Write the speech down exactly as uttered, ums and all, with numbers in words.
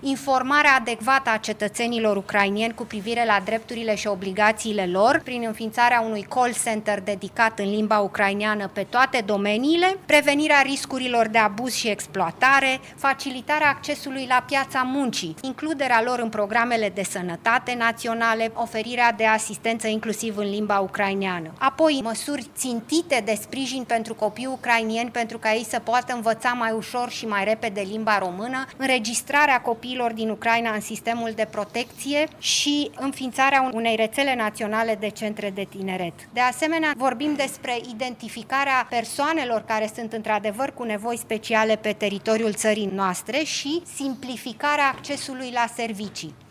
informarea adecvată a cetățenilor ucraineni cu privire la drepturile și obligațiile lor, prin înființarea unui call center dedicat în limba ucraineană pe toate domeniile, prevenirea riscurilor de abuz și exploatare, facilitarea accesului la piața muncii, includerea lor în programele de sănătate naționale, oferirea de asistență inclusiv în limba ucraineană. Apoi, măsuri țintite de sprijin pentru copii ucrainieni pentru ca ei să poată învăța mai ușor și mai repede limba română, înregistrarea copiilor din Ucraina în sistemul de protecție și înființarea unei rețele naționale de centre de tineret. De asemenea, vorbim despre identificarea persoanelor care sunt într-adevăr cu nevoi speciale pe teritoriul țării noastre și simplificarea accesului la servicii.